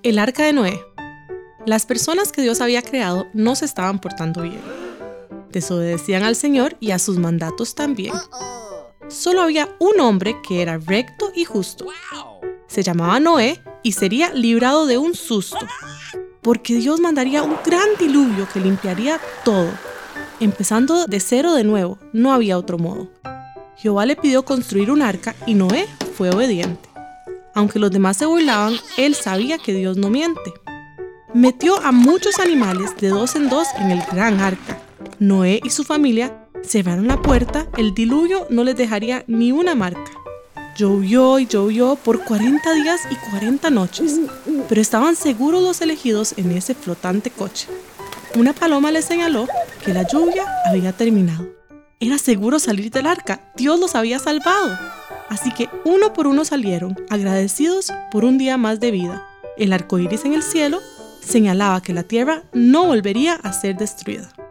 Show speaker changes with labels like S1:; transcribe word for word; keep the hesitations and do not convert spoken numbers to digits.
S1: El arca de Noé. Las personas que Dios había creado no se estaban portando bien. Desobedecían al Señor y a sus mandatos también. Solo había un hombre que era recto y justo. Se llamaba Noé y sería librado de un susto, porque Dios mandaría un gran diluvio que limpiaría todo. Empezando de cero de nuevo, no había otro modo. Jehová le pidió construir un arca y Noé fue obediente. Aunque los demás se burlaban, él sabía que Dios no miente. Metió a muchos animales de dos en dos en el gran arca. Noé y su familia cerraron la puerta, el diluvio no les dejaría ni una marca. Llovió y llovió por cuarenta días y cuarenta noches, pero estaban seguros los elegidos en ese flotante coche. Una paloma les señaló que la lluvia había terminado. Era seguro salir del arca, Dios los había salvado. Así que uno por uno salieron, agradecidos por un día más de vida. El arco iris en el cielo señalaba que la tierra no volvería a ser destruida.